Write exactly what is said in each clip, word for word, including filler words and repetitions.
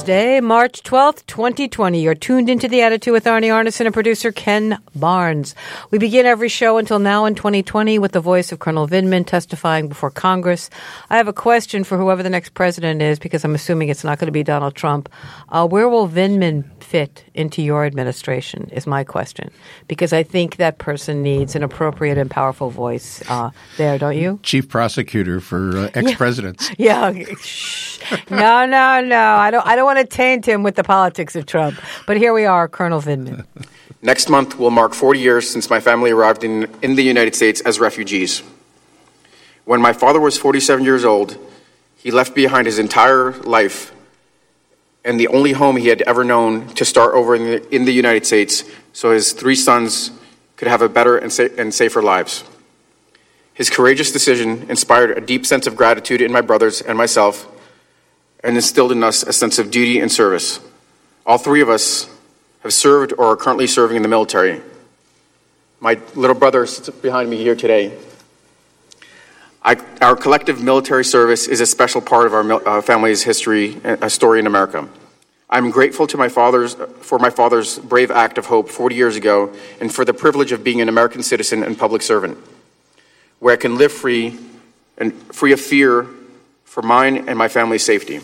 Thursday, March twelfth, twenty twenty. You're tuned into The Attitude with Arnie Arnesen and producer Ken Barnes. We begin every show until now in twenty twenty with the voice of Colonel Vindman testifying before Congress. I have a question for whoever the next president is, because I'm assuming it's not going to be Donald Trump. Uh, where will Vindman fit into your administration is my question, because I think that person needs an appropriate and powerful voice uh, there, don't you? Chief prosecutor for uh, ex-presidents. Yeah. yeah. Shh. No, no, no. I don't I don't want to taint him with the politics of Trump. But here we are, Colonel Vindman. Next month will mark forty years since my family arrived in, in the United States as refugees. When my father was forty-seven years old, he left behind his entire life and the only home he had ever known to start over in the, in the United States so his three sons could have a better and, sa- and safer lives. His courageous decision inspired a deep sense of gratitude in my brothers and myself and instilled in us a sense of duty and service. All three of us have served or are currently serving in the military. My little brother sits behind me here today. I, our collective military service is a special part of our uh, family's history, a story in America. I'm grateful to my father's, for my father's brave act of hope forty years ago and for the privilege of being an American citizen and public servant, where I can live free and free of fear for mine and my family's safety.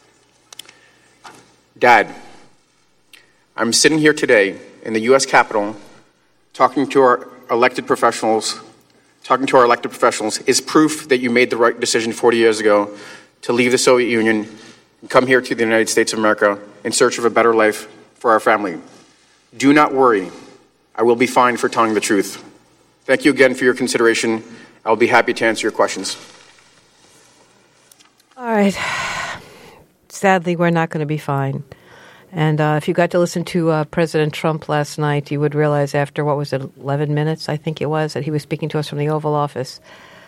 Dad, I'm sitting here today in the U S Capitol talking to our elected professionals Talking to our elected professionals is proof that you made the right decision forty years ago to leave the Soviet Union and come here to the United States of America in search of a better life for our family. Do not worry. I will be fine for telling the truth. Thank you again for your consideration. I'll be happy to answer your questions. All right. Sadly, we're not going to be fine. And uh, if you got to listen to uh, President Trump last night, you would realize after, what was it, eleven minutes, I think it was, that he was speaking to us from the Oval Office.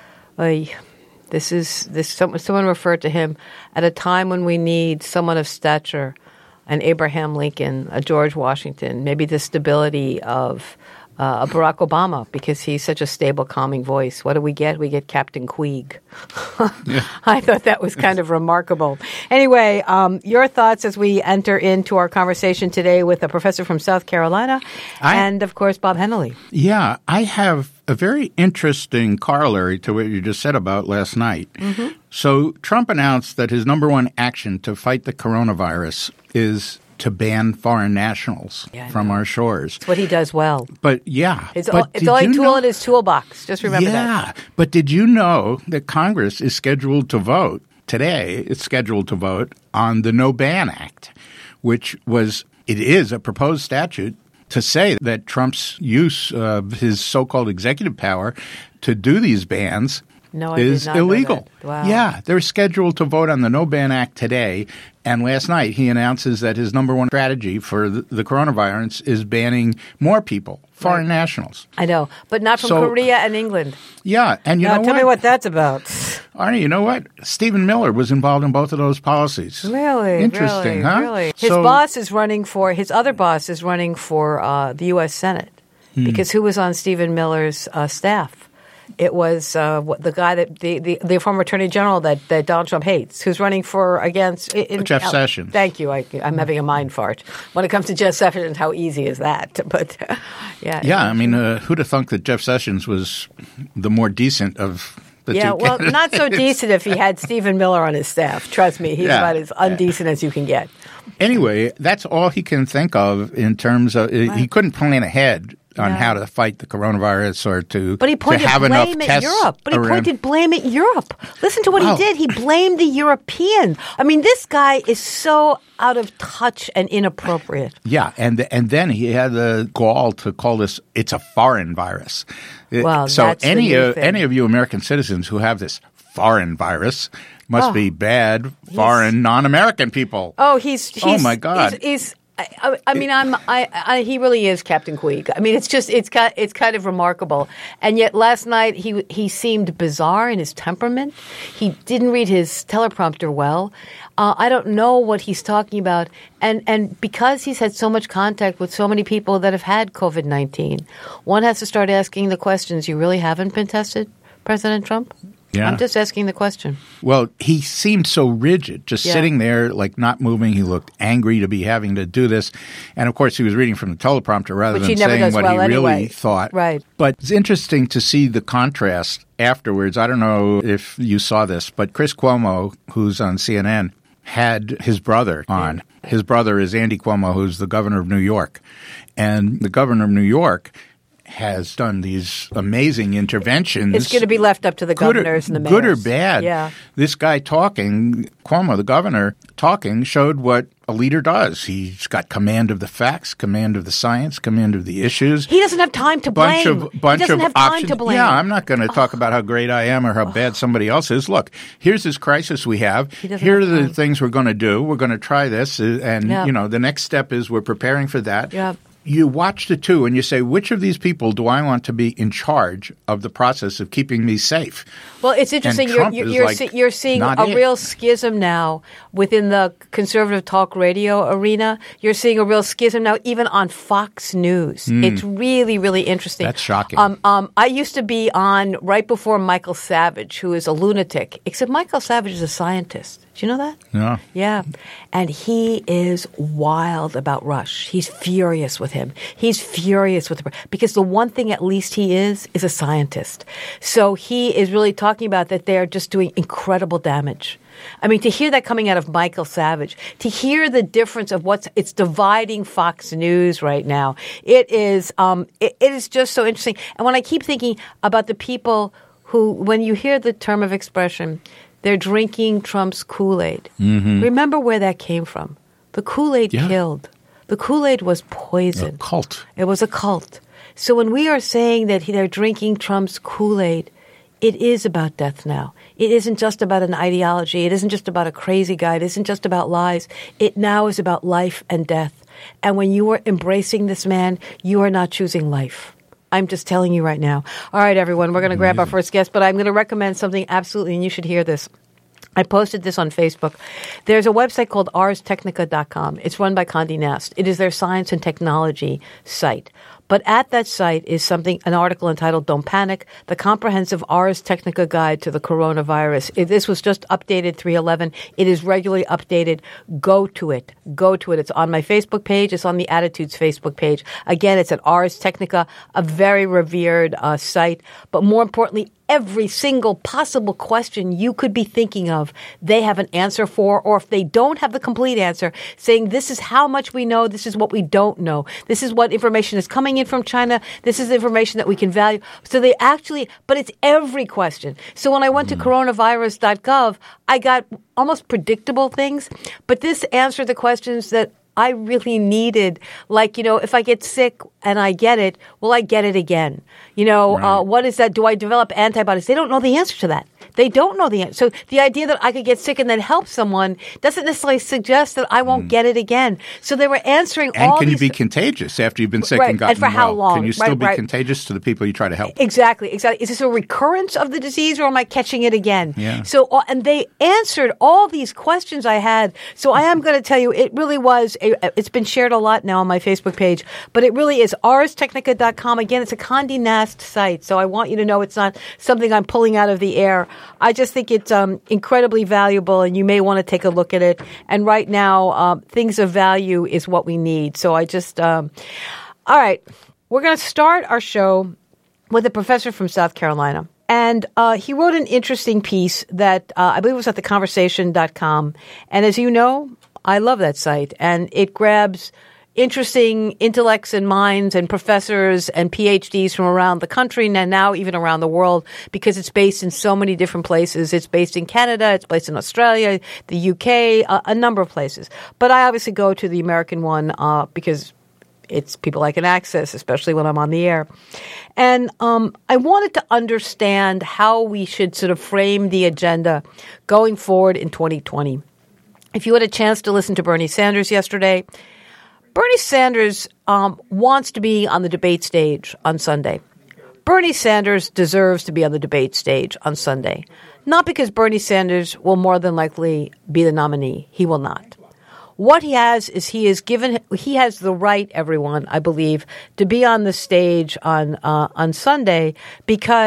Uh, this is this. Someone, someone referred to him at a time when we need someone of stature, an Abraham Lincoln, a George Washington, maybe the stability of uh, a Barack Obama, because he's such a stable, calming voice. What do we get? We get Captain Queeg. Yeah. I thought that was kind of remarkable. Anyway, um, your thoughts as we enter into our conversation today with a professor from South Carolina I, and, of course, Bob Hennelly. Yeah, I have a very interesting corollary to what you just said about last night. Mm-hmm. So Trump announced that his number one action to fight the coronavirus is to ban foreign nationals yeah, from our shores. It's what he does well. But yeah. It's, but all, it's the only tool know, in his toolbox. Just remember yeah, that. Yeah. But did you know that Congress is scheduled to vote today? It's scheduled to vote on the No Ban Act, which was it is a proposed statute to say that Trump's use of his so-called executive power to do these bans No, I is did not illegal. Know that. Wow. Yeah, they're scheduled to vote on the No Ban Act today. And last night he announces that his number one strategy for the, the coronavirus is banning more people, foreign right. nationals. I know, but not from so, Korea and England. Yeah, and you now, know tell what? me what that's about. Arnie, you know what? Stephen Miller was involved in both of those policies. Really? Interesting, really, huh? Really? His so, boss is running for – his other boss is running for uh, the U S Senate hmm. because who was on Stephen Miller's uh, staff? It was uh, the guy that the, the, the former attorney general that, that Donald Trump hates, who's running for against in, Jeff uh, Sessions. Thank you. I, I'm having a mind fart when it comes to Jeff Sessions. How easy is that? But uh, yeah, yeah. I mean, uh, who'd have thunk that Jeff Sessions was the more decent of the yeah, two well, candidates? not so decent if he had Stephen Miller on his staff. Trust me, he's yeah. about as undecent yeah. as you can get. Anyway, that's all he can think of in terms of right. – he couldn't plan ahead on no. how to fight the coronavirus or to, but he pointed to have blame enough at tests Europe. But he around. pointed blame at Europe. Listen to what wow. he did. He blamed the Europeans. I mean, this guy is so out of touch and inappropriate. Yeah, and and then he had the gall to call this – it's a foreign virus. Well, so that's any the new uh, thing. any of you American citizens who have this foreign virus must oh, be bad foreign non-American people. Oh, he's, he's – Oh, my God. He's, he's I, I mean, I'm. I, I. He really is Captain Queeg. I mean, it's just. It's. It's kind of remarkable. And yet, last night he he seemed bizarre in his temperament. He didn't read his teleprompter well. Uh, I don't know what he's talking about. And and because he's had so much contact with so many people that have had COVID nineteen, one has to start asking the questions. You really haven't been tested, President Trump? Yeah. I'm just asking the question. Well, he seemed so rigid, just Yeah. sitting there, like not moving. He looked angry to be having to do this. And of course, he was reading from the teleprompter rather Which he than never saying does what well he anyway. really thought. Right. But it's interesting to see the contrast afterwards. I don't know if you saw this, but Chris Cuomo, who's on C N N, had his brother on. His brother is Andy Cuomo, who's the governor of New York. And the governor of New York has done these amazing interventions. It's going to be left up to the Good or- governors and the mayors. Good or bad. Yeah. This guy talking, Cuomo, the governor, talking, showed what a leader does. He's got command of the facts, command of the science, command of the issues. He doesn't have time to blame. Bunch of bunch he doesn't of have time options. to blame. Yeah, I'm not going to talk about how great I am or how bad somebody else is. Look, here's this crisis we have. He doesn't Here are have the time. things we're going to do. We're going to try this, uh, and Yeah. you know, the next step is we're preparing for that. Yeah. You watch the two and you say, which of these people do I want to be in charge of the process of keeping me safe? Well, it's interesting. And You're, Trump you're, is you're, like, see, you're seeing not a it. real schism now within the conservative talk radio arena. You're seeing a real schism now, even on Fox News. It's really, really interesting. That's shocking. Um, um, I used to be on right before Michael Savage, who is a lunatic, except Michael Savage is a scientist. Do you know that? No. Yeah. And he is wild about Rush. He's furious with him. He's furious with him because the one thing at least he is is a scientist. So he is really talking about that they're just doing incredible damage. I mean, to hear that coming out of Michael Savage, to hear the difference of what's it's dividing Fox News right now, it is um, it, it is just so interesting. And when I keep thinking about the people who, when you hear the term of expression, they're drinking Trump's Kool-Aid. Mm-hmm. Remember where that came from. The Kool-Aid Yeah. killed. The Kool-Aid was poison. A cult. It was a cult. So when we are saying that they're drinking Trump's Kool-Aid, it is about death now. It isn't just about an ideology. It isn't just about a crazy guy. It isn't just about lies. It now is about life and death. And when you are embracing this man, you are not choosing life. I'm just telling you right now. All right, everyone, we're going to grab our first guest, but I'm going to recommend something absolutely, and you should hear this. I posted this on Facebook. There's a website called ars technica dot com. It's run by Condé Nast. It is their science and technology site. But at that site is something, an article entitled Don't Panic, the comprehensive Ars Technica guide to the coronavirus. If this was just updated three eleven. It is regularly updated. Go to it. Go to it. It's on my Facebook page. It's on the Attitudes Facebook page. Again, it's at Ars Technica, a very revered uh, site. But more importantly, every single possible question you could be thinking of, they have an answer for, or if they don't have the complete answer, saying this is how much we know, this is what we don't know, this is what information is coming in from China, this is information that we can value. So they actually, but it's every question. So when I went to coronavirus dot gov, I got almost predictable things, but this answered the questions that I really needed. Like, you know, if I get sick and I get it, will I get it again? You know, Right. uh, what is that? Do I develop antibodies? They don't know the answer to that. They don't know the answer. So the idea that I could get sick and then help someone doesn't necessarily suggest that I won't get it again. So they were answering And all can you these be contagious after you've been sick Right, and gotten and for how well? long? Can you still Right, be right. contagious to the people you try to help? Exactly, exactly. Is this a recurrence of the disease, or am I catching it again? Yeah. So, uh, and they answered all these questions I had. So I am going to tell you, it really was. A, it's been shared a lot now on my Facebook page, but it really is ars technica dot com. Again, it's a Condé Nast site, so I want you to know it's not something I'm pulling out of the air. I just think it's um, incredibly valuable, and you may want to take a look at it. And right now, um, things of value is what we need. So I just, um, all right, we're going to start our show with a professor from South Carolina. And uh, he wrote an interesting piece that uh, I believe was at the conversation dot com. And as you know, I love that site. And it grabs interesting intellects and minds and professors and P H Ds from around the country and now even around the world, because it's based in so many different places. It's based in Canada. It's based in Australia, the U K, a, a number of places. But I obviously go to the American one uh, because it's people I can access, especially when I'm on the air. And um, I wanted to understand how we should sort of frame the agenda going forward in twenty twenty. If you had a chance to listen to Bernie Sanders yesterday, Bernie Sanders um, wants to be on the debate stage on Sunday. Bernie Sanders deserves to be on the debate stage on Sunday. Not because Bernie Sanders will more than likely be the nominee. He will not. What he has is he is given he has the right, everyone, I believe, to be on the stage on uh, on Sunday because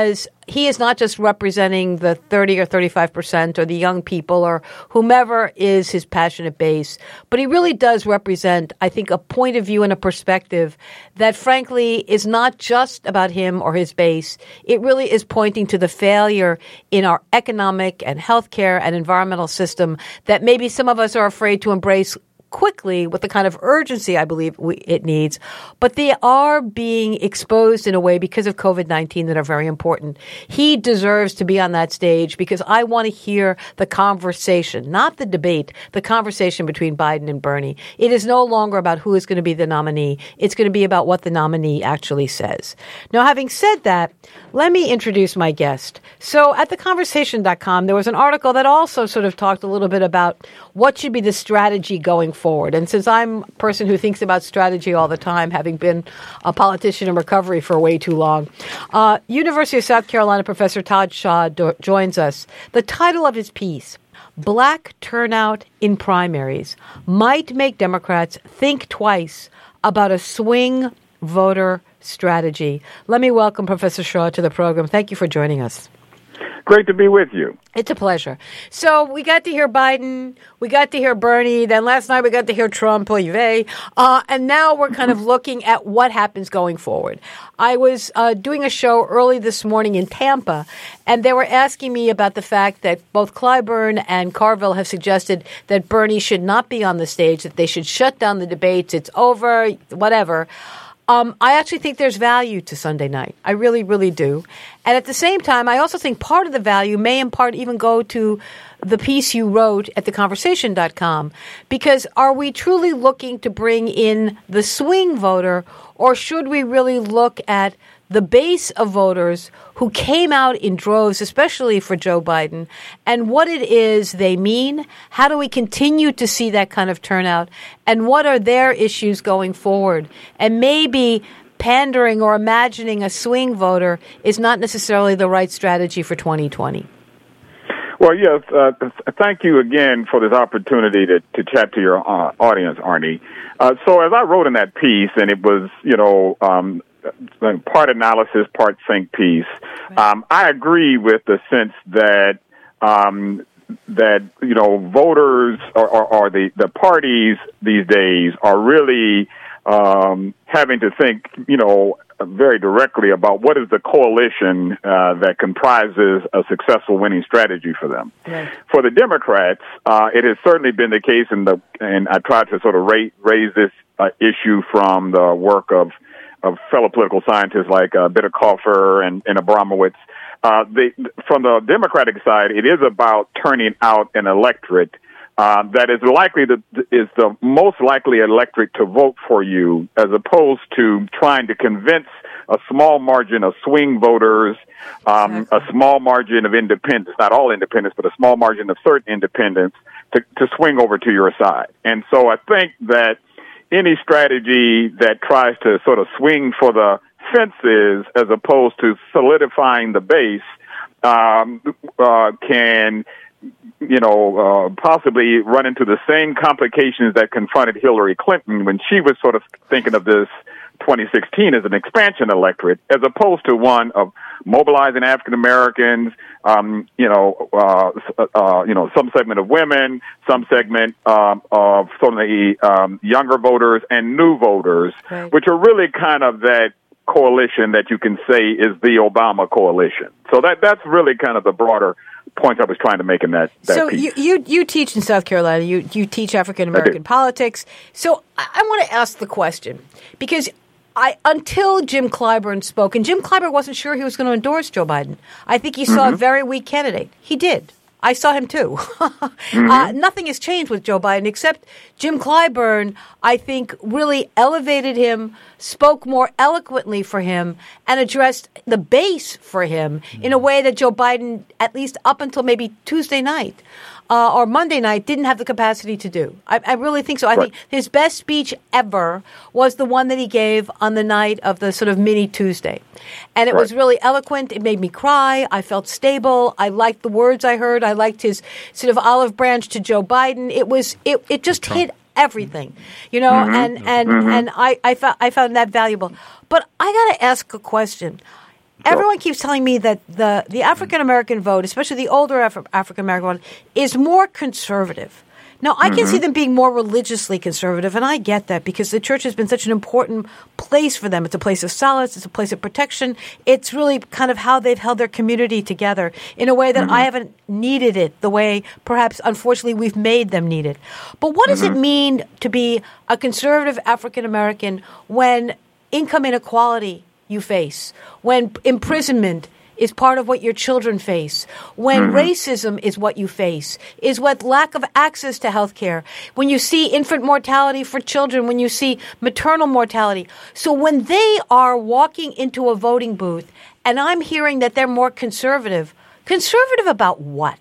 he is not just representing the thirty or thirty-five percent or the young people or whomever is his passionate base, but he really does represent, I think, a point of view and a perspective that, frankly, is not just about him or his base. It really is pointing to the failure in our economic and healthcare and environmental system that maybe some of us are afraid to embrace quickly with the kind of urgency I believe we, it needs, but they are being exposed in a way because of COVID nineteen that are very important. He deserves to be on that stage because I want to hear the conversation, not the debate, the conversation between Biden and Bernie. It is no longer about who is going to be the nominee. It's going to be about what the nominee actually says. Now, having said that, let me introduce my guest. So at the conversation dot com, there was an article that also sort of talked a little bit about what should be the strategy going forward. And since I'm a person who thinks about strategy all the time, having been a politician in recovery for way too long, uh, University of South Carolina professor Todd Shaw do- joins us. The title of his piece, Black Turnout in Primaries, Might Make Democrats Think Twice About a Swing Voter Strategy. Let me welcome Professor Shaw to the program. Thank you for joining us. Great to be with you. It's a pleasure. So we got to hear Biden, we got to hear Bernie, then last night we got to hear Trump, uh, and now we're kind of looking at what happens going forward. I was uh, doing a show early this morning in Tampa, and they were asking me about the fact that both Clyburn and Carville have suggested that Bernie should not be on the stage, that they should shut down the debates, it's over, whatever. Um, I actually think there's value to Sunday night. I really, really do. And at the same time, I also think part of the value may in part even go to the piece you wrote at the conversation dot com. Because are we truly looking to bring in the swing voter, or should we really look at the base of voters who came out in droves, especially for Joe Biden, and what it is they mean? How do we continue to see that kind of turnout? And what are their issues going forward? And maybe pandering or imagining a swing voter is not necessarily the right strategy for twenty twenty. Well, yes, uh, thank you again for this opportunity to, to chat to your uh, audience, Arnie. Uh, so as I wrote in that piece, and it was, you know, um, part analysis, part think piece, um, I agree with the sense that um, that you know voters or, or, or the the parties these days are really um, having to think, you know, very directly about what is the coalition uh, that comprises a successful winning strategy for them. Right. For the Democrats, uh, it has certainly been the case, in the, and I tried to sort of raise, raise this uh, issue from the work of of fellow political scientists like uh, Bidderkoffer and, and Abramowitz. Uh, they, from the Democratic side, it is about turning out an electorate uh, that is likely to, is the most likely electorate to vote for you, as opposed to trying to convince a small margin of swing voters, um, exactly. a small margin of independents, not all independents, but a small margin of certain independents to, to swing over to your side. And so I think that any strategy that tries to sort of swing for the fences as opposed to solidifying the base um, uh, can, you know, uh, possibly run into the same complications that confronted Hillary Clinton when she was sort of thinking of this twenty sixteen as an expansion electorate, as opposed to one of mobilizing African Americans, um, you know, uh, uh, you know, some segment of women, some segment um, of some of the um, younger voters and new voters, right. which are really kind of that coalition that you can say is the Obama coalition. So that that's really kind of the broader point I was trying to make in that, that so piece. you, you you teach in South Carolina. You you teach African American politics. So I, I want to ask the question, because I until Jim Clyburn spoke, and Jim Clyburn wasn't sure he was going to endorse Joe Biden. I think he saw mm-hmm. a very weak candidate. He did. I saw him too. mm-hmm. uh, nothing has changed with Joe Biden, except Jim Clyburn, I think, really elevated him, spoke more eloquently for him, and addressed the base for him mm-hmm. in a way that Joe Biden, at least up until maybe Tuesday night, Uh, or Monday night, didn't have the capacity to do. I, I really think so. I right. think his best speech ever was the one that he gave on the night of the sort of mini Tuesday. And it right. was really eloquent. It made me cry. I felt stable. I liked the words I heard. I liked his sort of olive branch to Joe Biden. It was, it, it just Trump. hit everything, you know, mm-hmm. and, and, mm-hmm. and I, I, found, I found that valuable. But I got to ask a question. everyone keeps telling me that the, the African-American vote, especially the older Af- African-American one, is more conservative. Now, I can mm-hmm. see them being more religiously conservative, and I get that because the church has been such an important place for them. It's a place of solace. It's a place of protection. It's really kind of how they've held their community together in a way that mm-hmm. I haven't needed it the way perhaps, unfortunately, we've made them need it. But what does mm-hmm. it mean to be a conservative African-American when income inequality you face, when imprisonment is part of what your children face, when mm-hmm. racism is what you face, is what lack of access to health care, when you see infant mortality for children, when you see maternal mortality. So when they are walking into a voting booth and I'm hearing that they're more conservative, conservative about what?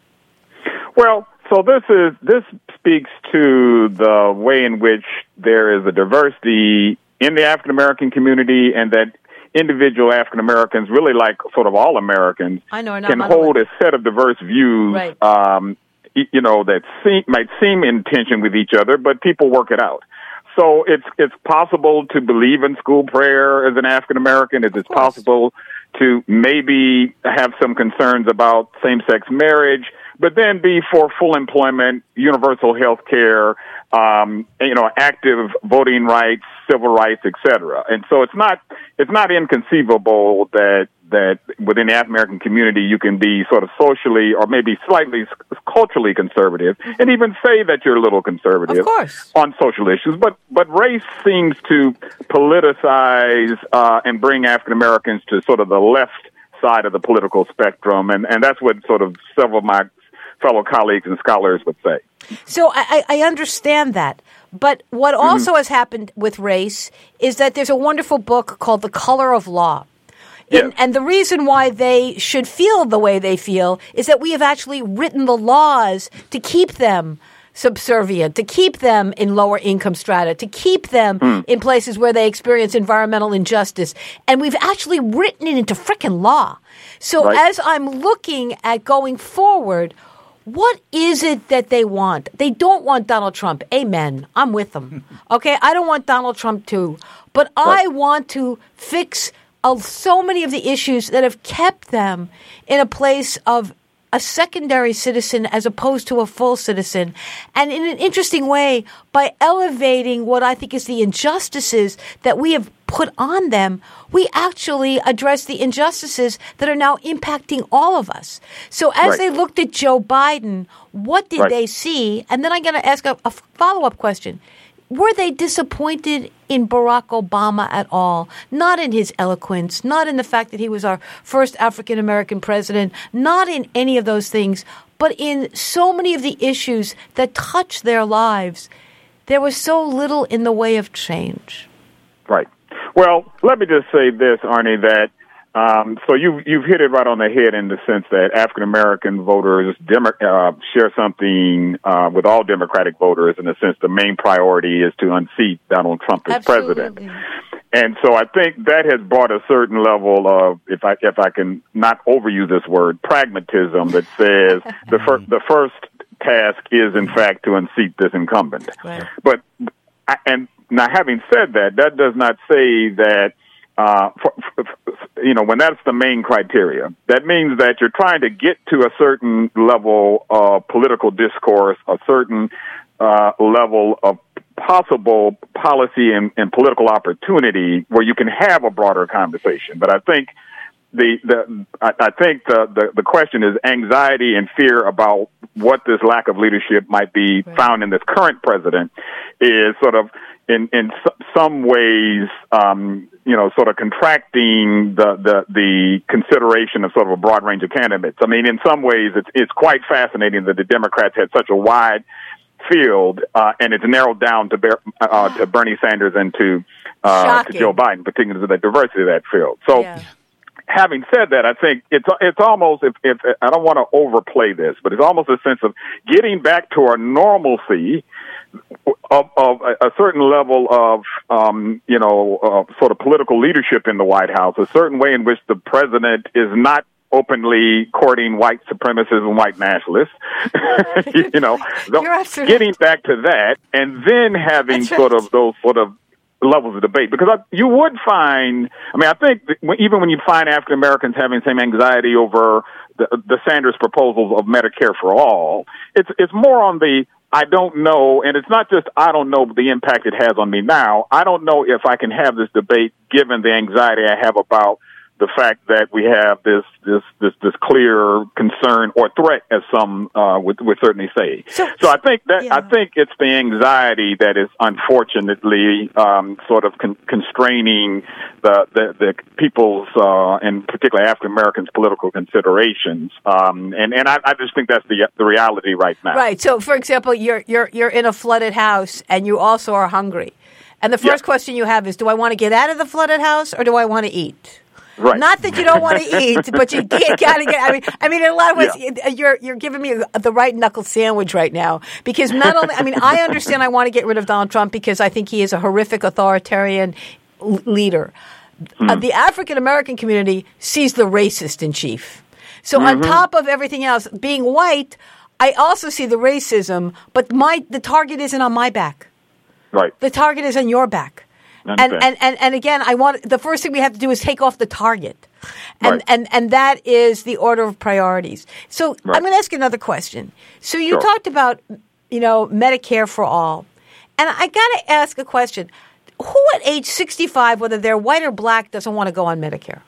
Well, so this is this speaks to the way in which there is a diversity in the African American community, and that individual African Americans, really like sort of all Americans, I know, can hold a set of diverse views, right. um, you know, that seem, might seem in tension with each other, but people work it out. So it's it's possible to believe in school prayer as an African American. It's possible to maybe have some concerns about same-sex marriage, but then be for full employment, universal health care, um, you know, active voting rights, civil rights, et cetera. And so it's not it's not inconceivable that that within the African American community you can be sort of socially or maybe slightly culturally conservative, mm-hmm. and even say that you're a little conservative of course. on social issues. But but race seems to politicize uh, and bring African Americans to sort of the left side of the political spectrum, and, and that's what sort of several of my fellow colleagues and scholars would say. So I, I understand that. But what also mm-hmm. has happened with race is that there's a wonderful book called The Color of Law. Yes. And, and the reason why they should feel the way they feel is that we have actually written the laws to keep them subservient, to keep them in lower income strata, to keep them mm. in places where they experience environmental injustice. And we've actually written it into frickin' law. So right. as I'm looking at going forward, what is it that they want? They don't want Donald Trump. Amen. I'm with them. Okay? I don't want Donald Trump too. But right. I want to fix uh, so many of the issues that have kept them in a place of a secondary citizen as opposed to a full citizen. And in an interesting way, by elevating what I think is the injustices that we have put on them, we actually address the injustices that are now impacting all of us. So as right. they looked at Joe Biden, what did right. they see? And then I'm going to ask a, a follow-up question. Were they disappointed in Barack Obama at all? Not in his eloquence, not in the fact that he was our first African-American president, not in any of those things, but in so many of the issues that touch their lives. There was so little in the way of change. Right. Well, let me just say this, Arnie, that Um, so you, you've hit it right on the head in the sense that African American voters Demo- uh, share something uh, with all Democratic voters. In the sense, the main priority is to unseat Donald Trump as Absolutely. president. And so I think that has brought a certain level of, if I if I can not overuse this word, pragmatism that says the first the first task is in fact to unseat this incumbent. Right. But and now, having said that, that does not say that. Uh, for, for, you know, when that's the main criteria, that means that you're trying to get to a certain level of political discourse, a certain uh, level of possible policy and, and political opportunity where you can have a broader conversation. But I think the the I, I think the, the the question is anxiety and fear about what this lack of leadership might be right. found in this current president is sort of in in some ways. Um, you know, sort of contracting the, the, the consideration of sort of a broad range of candidates. I mean, in some ways, it's, it's quite fascinating that the Democrats had such a wide field, uh, and it's narrowed down to, Ber- uh, to Bernie Sanders and to, uh, to Joe Biden, particularly the diversity of that field. So, yeah. Having said that, I think it's it's almost, if, if I don't want to overplay this, but it's almost a sense of getting back to our normalcy of, of a certain level of, um, you know, uh, sort of political leadership in the White House, a certain way in which the president is not openly courting white supremacists and white nationalists, you know, getting back to that, and then having That's sort right. of those sort of levels of debate, because I, you would find, I mean, I think that when, even when you find African Americans having same anxiety over the, the Sanders proposals of Medicare for all, it's it's more on the I don't know, and it's not just I don't know the impact it has on me now. I don't know if I can have this debate given the anxiety I have about the fact that we have this this this, this clear concern or threat, as some uh, would, would certainly say. So, so I think that yeah. I think it's the anxiety that is unfortunately um, sort of con- constraining the the, the people's uh, and particularly African Americans' political considerations. Um, and and I, I just think that's the the reality right now. Right. So, for example, you're you're you're in a flooded house and you also are hungry, and the first yeah. question you have is, do I want to get out of the flooded house or do I want to eat? Right. Not that you don't want to eat, but you can't gotta get. I mean, I mean, in a lot of ways, yeah. you're you're giving me the right knuckle sandwich right now, because not only, I mean, I understand I want to get rid of Donald Trump because I think he is a horrific authoritarian l- leader. Mm-hmm. Uh, the African American community sees the racist in chief. So mm-hmm. on top of everything else, being white, I also see the racism, but my the target isn't on my back. Right. The target is on your back. And, and and and again, I want the first thing we have to do is take off the target, and right. and, and that is the order of priorities. So right. I'm going to ask you another question. So you sure. talked about, you know, Medicare for all, and I got to ask a question: who at age sixty-five, whether they're white or black, doesn't want to go on Medicare?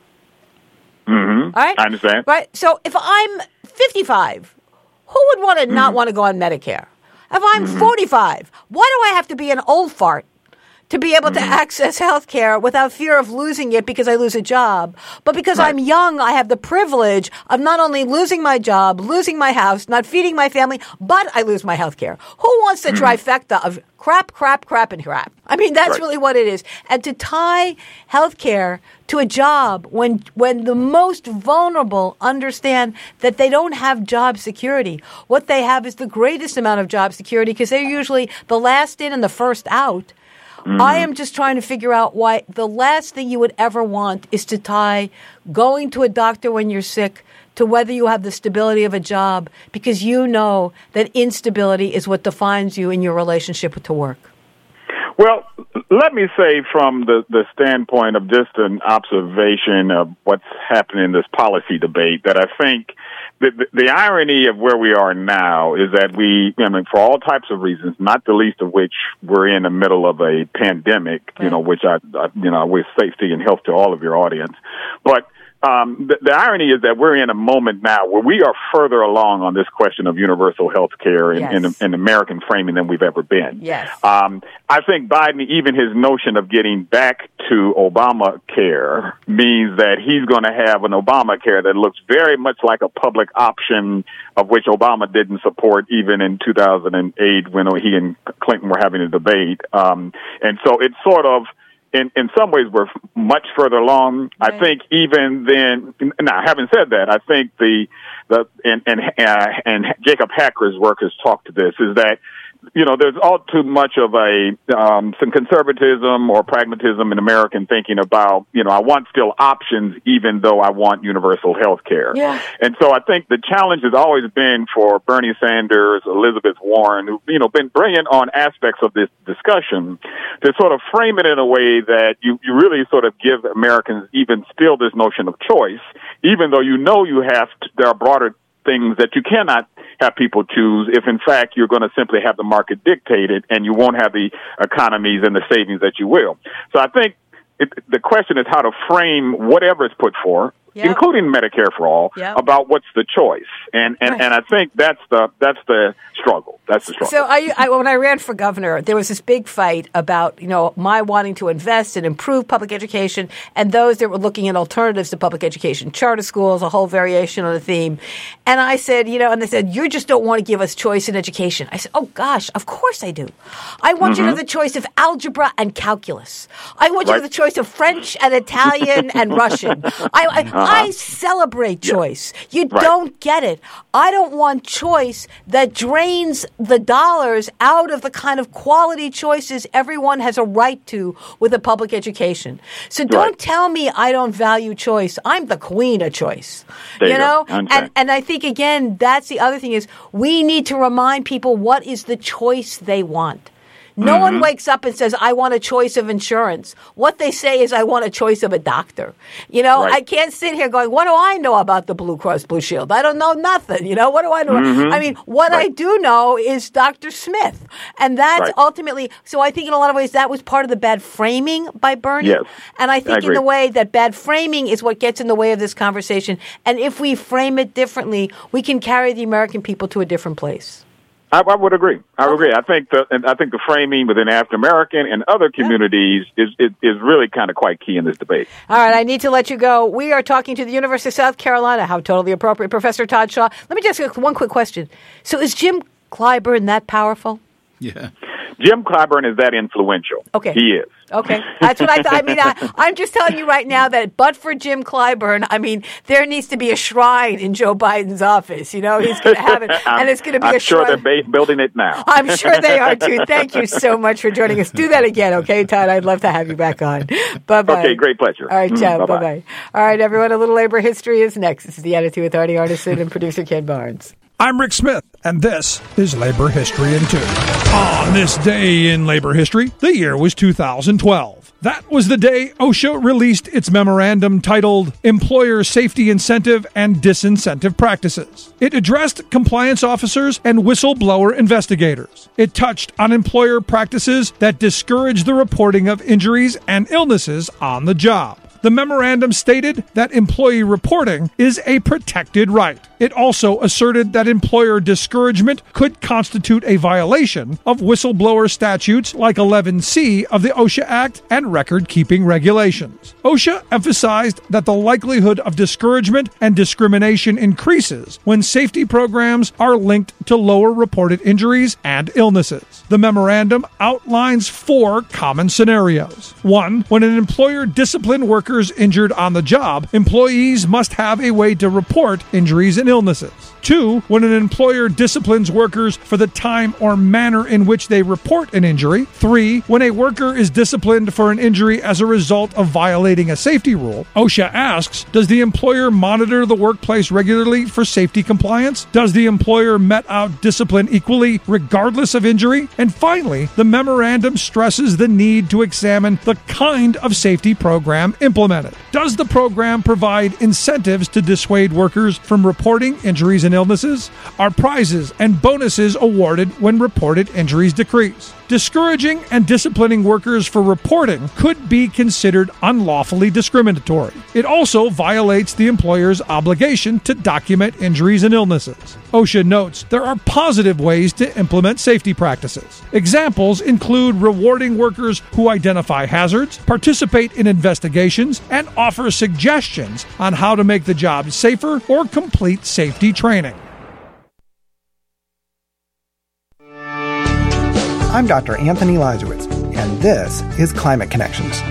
Mm-hmm. All right, I understand. Right. So if I'm fifty-five, who would want to mm-hmm. not want to go on Medicare? If I'm mm-hmm. forty-five, why do I have to be an old fart to be able to mm-hmm. access health care without fear of losing it because I lose a job? But because right. I'm young, I have the privilege of not only losing my job, losing my house, not feeding my family, but I lose my health care. Who wants the mm-hmm. trifecta of crap, crap, crap, and crap? I mean, that's right. really what it is. And to tie health care to a job when when the most vulnerable understand that they don't have job security. What they have is the greatest amount of job security because they're usually the last in and the first out. Mm-hmm. I am just trying to figure out why the last thing you would ever want is to tie going to a doctor when you're sick to whether you have the stability of a job, because you know that instability is what defines you in your relationship to work. Well, let me say from the, the standpoint of just an observation of what's happening in this policy debate that I think the, the, the irony of where we are now is that we, I mean, for all types of reasons, not the least of which we're in the middle of a pandemic, you know, which I, I you know, I wish safety and health to all of your audience. But Um, the, the irony is that we're in a moment now where we are further along on this question of universal health care in, yes. in, in American framing than we've ever been. Yes. Um, I think Biden, even his notion of getting back to Obamacare means that he's going to have an Obamacare that looks very much like a public option, of which Obama didn't support even in two thousand eight when he and Clinton were having a debate. Um, and so it's sort of, In, in some ways, we're much further along. Right. I think even then. Now, having said that, I think the the and and uh, and Jacob Hacker's work has talked to this. Is that you know there's all too much of a um, some conservatism or pragmatism in American thinking about you know I want still options even though I want universal health care. Yeah. And so I think the challenge has always been for Bernie Sanders, Elizabeth Warren, who've you know been brilliant on aspects of this discussion, to sort of frame it in a way that you, you really sort of give Americans even still this notion of choice, even though you know you have to, there are broader things that you cannot have people choose if, in fact, you're going to simply have the market dictate it and you won't have the economies and the savings that you will. So I think it, the question is how to frame whatever is put forth, yep. including Medicare for all, yep. about what's the choice. And and, right. and I think that's the that's the struggle. That's the struggle. So I, I, when I ran for governor, there was this big fight about, you know, my wanting to invest and improve public education and those that were looking at alternatives to public education, charter schools, a whole variation on the theme. And I said, you know, and they said, you just don't want to give us choice in education. I said, oh, gosh, of course I do. I want mm-hmm. you to have the choice of algebra and calculus. I want you right. to have the choice of French and Italian and Russian. I, I, uh-huh. I celebrate choice. Yeah. You right. don't get it. I don't want choice that drains the dollars out of the kind of quality choices everyone has a right to with a public education. So don't right. tell me I don't value choice. I'm the queen of choice. There you you know? And and I think again that's the other thing is we need to remind people what is the choice they want. No mm-hmm. one wakes up and says, I want a choice of insurance. What they say is, I want a choice of a doctor. You know, right. I can't sit here going, what do I know about the Blue Cross Blue Shield? I don't know nothing. You know, what do I know? Mm-hmm. I mean, what right. I do know is Doctor Smith. And that's right. ultimately, so I think in a lot of ways that was part of the bad framing by Bernie. Yes. And I think I in the way that bad framing is what gets in the way of this conversation. And if we frame it differently, we can carry the American people to a different place. I, I would agree. I would Okay. agree. I think the and I think the framing within African American and other communities yeah. is, is is really kind of quite key in this debate. All right, I need to let you go. We are talking to the University of South Carolina. How totally appropriate, Professor Todd Shaw. Let me just ask one quick question. So, is Jim Clyburn that powerful? Yeah. Jim Clyburn is that influential. Okay. He is. Okay. That's what I thought. I mean, I, I'm just telling you right now that but for Jim Clyburn, I mean, there needs to be a shrine in Joe Biden's office. You know, he's going to have it, and it's going to be I'm a sure shrine. they're ba- building it now. I'm sure they are, too. Thank you so much for joining us. Do that again, okay, Todd? I'd love to have you back on. Bye-bye. Okay, great pleasure. All right, ciao. Mm, bye-bye. Bye-bye. All right, everyone, a little labor history is next. This is The Attitude with Arnie Arneson and producer Ken Barnes. I'm Rick Smith, and this is Labor History in Two. On this day in labor history, the year was two thousand twelve. That was the day OSHA released its memorandum titled Employer Safety Incentive and Disincentive Practices. It addressed compliance officers and whistleblower investigators. It touched on employer practices that discourage the reporting of injuries and illnesses on the job. The memorandum stated that employee reporting is a protected right. It also asserted that employer discouragement could constitute a violation of whistleblower statutes like eleven C of the OSHA Act and record-keeping regulations. OSHA emphasized that the likelihood of discouragement and discrimination increases when safety programs are linked to lower reported injuries and illnesses. The memorandum outlines four common scenarios. One, when an employer disciplined workers injured on the job, employees must have a way to report injuries and illnesses. Two, when an employer disciplines workers for the time or manner in which they report an injury. Three, when a worker is disciplined for an injury as a result of violating a safety rule. OSHA asks, does the employer monitor the workplace regularly for safety compliance? Does the employer met out discipline equally regardless of injury? And finally, the memorandum stresses the need to examine the kind of safety program implemented. Does the program provide incentives to dissuade workers from reporting injuries and illnesses? Are prizes and bonuses awarded when reported injuries decrease? Discouraging and disciplining workers for reporting could be considered unlawfully discriminatory. It also violates the employer's obligation to document injuries and illnesses. OSHA notes there are positive ways to implement safety practices. Examples include rewarding workers who identify hazards, participate in investigations, and offer suggestions on how to make the job safer or complete safety training. I'm Doctor Anthony Lizowitz, and this is Climate Connections.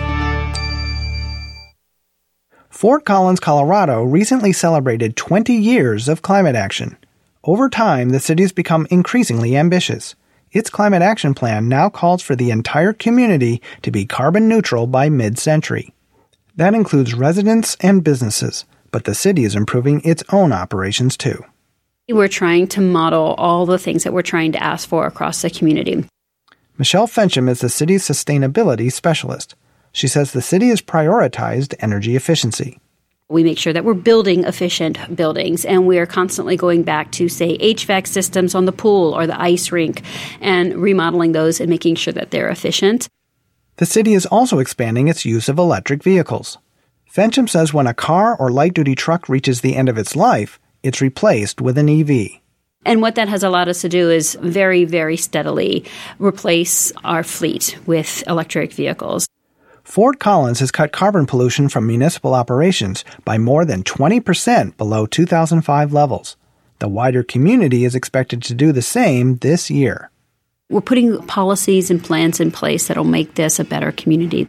Fort Collins, Colorado recently celebrated twenty years of climate action. Over time, the city has become increasingly ambitious. Its climate action plan now calls for the entire community to be carbon neutral by mid-century. That includes residents and businesses, but the city is improving its own operations too. We're trying to model all the things that we're trying to ask for across the community. Michelle Fencham is the city's sustainability specialist. She says the city has prioritized energy efficiency. We make sure that we're building efficient buildings, and we are constantly going back to, say, H V A C systems on the pool or the ice rink and remodeling those and making sure that they're efficient. The city is also expanding its use of electric vehicles. Fencham says when a car or light-duty truck reaches the end of its life, it's replaced with an E V. And what that has allowed us to do is very, very steadily replace our fleet with electric vehicles. Fort Collins has cut carbon pollution from municipal operations by more than twenty percent below two thousand five levels. The wider community is expected to do the same this year. We're putting policies and plans in place that will make this a better community.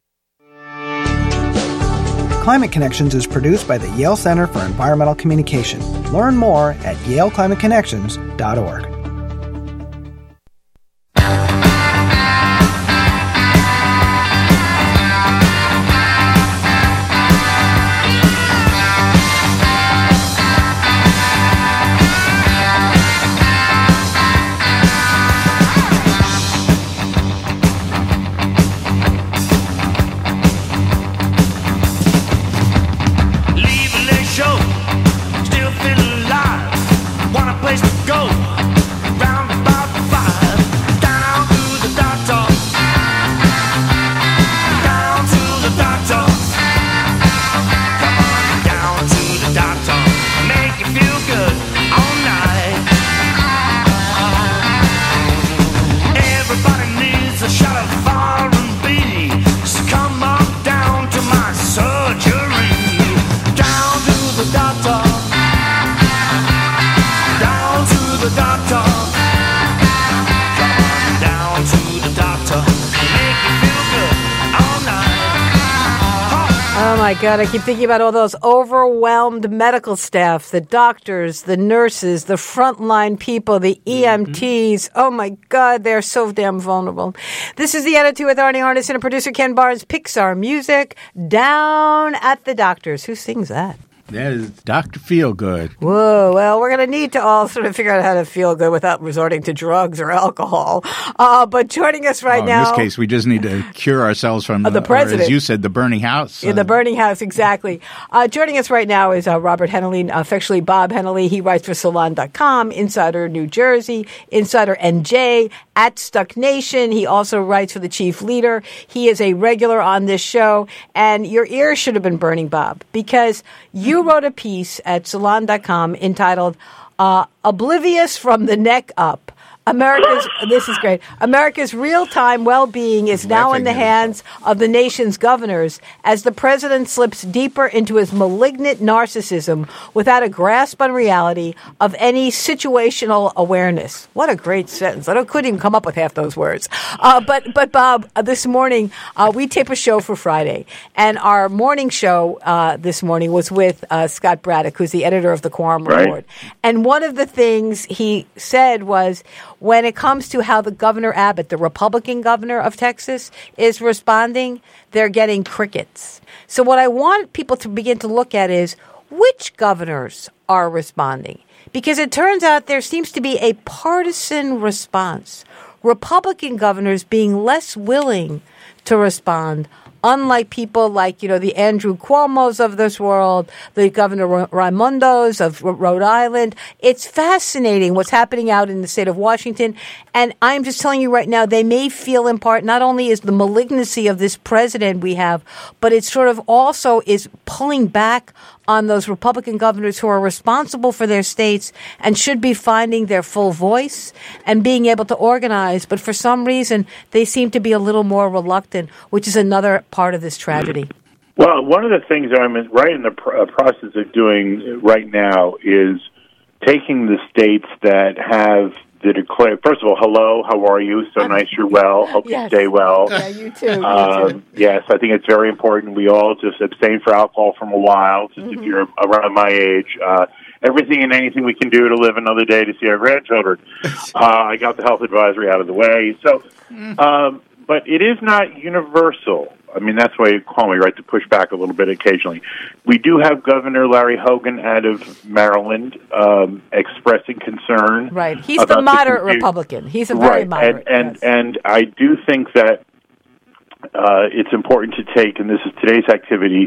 Climate Connections is produced by the Yale Center for Environmental Communication. Learn more at yale climate connections dot org. doctor. Come on down to the doctor. Make you feel good all night. Oh, my God. I keep thinking about all those overwhelmed medical staff, the doctors, the nurses, the frontline people, the E M Ts. Mm-hmm. Oh, my God. They're so damn vulnerable. This is The Attitude with Arnie Arnesen and producer Ken Barnes. Pixar music, Down at the Doctors. Who sings that? That is Doctor Feelgood. Whoa. Well, we're going to need to all sort of figure out how to feel good without resorting to drugs or alcohol. Uh, but joining us right oh, now. In this case, we just need to cure ourselves from uh, the president. Or as you said, the burning house. In uh, the burning house, exactly. Uh, joining us right now is uh, Robert Hennelly, affectionately Bob Hennelly. He writes for Salon dot com, Insider New Jersey, Insider N J, at Stuck Nation. He also writes for The Chief Leader. He is a regular on this show. And your ears should have been burning, Bob, because you wrote a piece at Salon dot com entitled uh, Oblivious from the Neck Up. America's, this is great, America's real-time well-being is now in the hands of the nation's governors as the president slips deeper into his malignant narcissism without a grasp on reality of any situational awareness. What a great sentence. I don't, couldn't even come up with half those words. Uh, but, but Bob, uh, this morning, uh, we tape a show for Friday, and our morning show uh, this morning was with uh, Scott Braddock, who's the editor of the Quorum right. Report. And one of the things he said was, when it comes to how the Governor Abbott, the Republican governor of Texas, is responding, they're getting crickets. So what I want people to begin to look at is which governors are responding. Because it turns out there seems to be a partisan response. Republican governors being less willing to respond, unlike people like, you know, the Andrew Cuomo's of this world, the Governor Raimondo's of Rhode Island. It's fascinating what's happening out in the state of Washington. And I'm just telling you right now, they may feel in part, not only is the malignancy of this president we have, but it sort of also is pulling back on those Republican governors who are responsible for their states and should be finding their full voice and being able to organize. But for some reason, they seem to be a little more reluctant, which is another part of this tragedy. Well, one of the things I'm right in the pr- process of doing right now is taking the states that have the declare. First of all, hello, how are you? So I'm, nice you're well. Hope yes. you stay well. Yeah, you too. Um, you too. Yes, I think it's very important. We all just abstain for alcohol from a while, just mm-hmm. if you're around my age. Uh, everything and anything we can do to live another day to see our grandchildren. uh, I got the health advisory out of the way. So, um, but it is not universal. I mean, that's why you call me, right, to push back a little bit occasionally. We do have Governor Larry Hogan out of Maryland um, expressing concern. Right. He's the moderate the Republican. He's a very right. moderate. And, and, yes. and I do think that uh, it's important to take, and this is today's activity,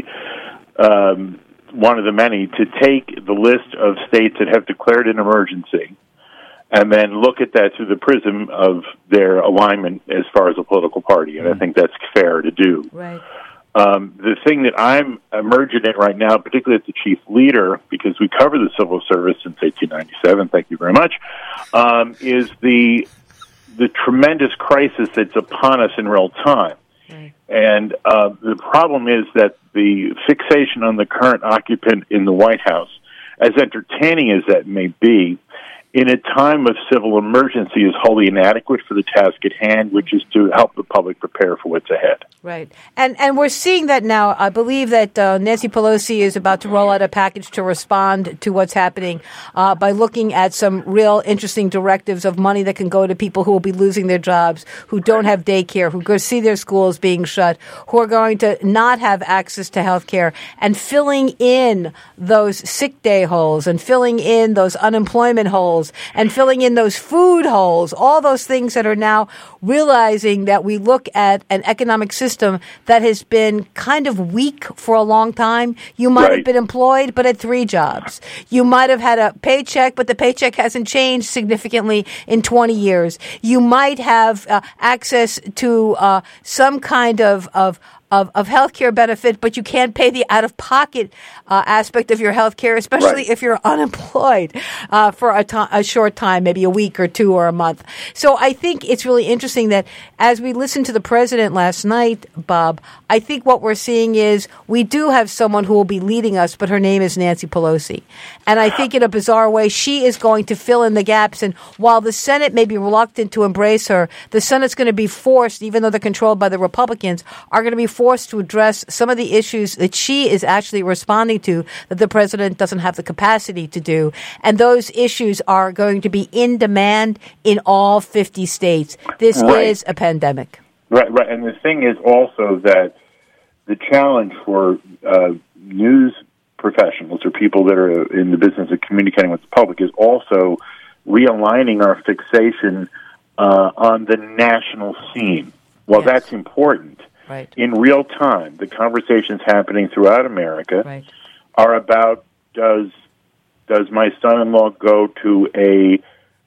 um, one of the many, to take the list of states that have declared an emergency and then look at that through the prism of their alignment as far as a political party. And I think that's fair to do. Right. Um, the thing that I'm emerging in right now, particularly as the chief leader, because we cover the civil service since eighteen ninety-seven, thank you very much, um, is the the tremendous crisis that's upon us in real time. Right. And uh, the problem is that the fixation on the current occupant in the White House, as entertaining as that may be, in a time of civil emergency is wholly inadequate for the task at hand, which is to help the public prepare for what's ahead. Right. And and we're seeing that now. I believe that uh, Nancy Pelosi is about to roll out a package to respond to what's happening uh, by looking at some real interesting directives of money that can go to people who will be losing their jobs, who don't have daycare, who go see their schools being shut, who are going to not have access to health care, and filling in those sick day holes and filling in those unemployment holes and filling in those food holes, all those things that are now realizing that we look at an economic system that has been kind of weak for a long time. You might right. have been employed, but at three jobs. You might have had a paycheck, but the paycheck hasn't changed significantly in twenty years. You might have uh, access to uh, some kind of, of of, of health care benefit, but you can't pay the out-of-pocket uh, aspect of your health care, especially Right. if you're unemployed uh, for a, to- a short time, maybe a week or two or a month. So I think it's really interesting that as we listened to the president last night, Bob, I think what we're seeing is we do have someone who will be leading us, but her name is Nancy Pelosi. And I think in a bizarre way, she is going to fill in the gaps. And while the Senate may be reluctant to embrace her, the Senate's going to be forced, even though they're controlled by the Republicans, are going to be forced to address some of the issues that she is actually responding to that the president doesn't have the capacity to do. And those issues are going to be in demand in all fifty states. This Right. is a pandemic. Right, right. And the thing is also that the challenge for uh, news professionals or people that are in the business of communicating with the public is also realigning our fixation uh, on the national scene. Well, Yes. that's important. Right. In real time, the conversations happening throughout America Right. are about does does my son-in-law go to a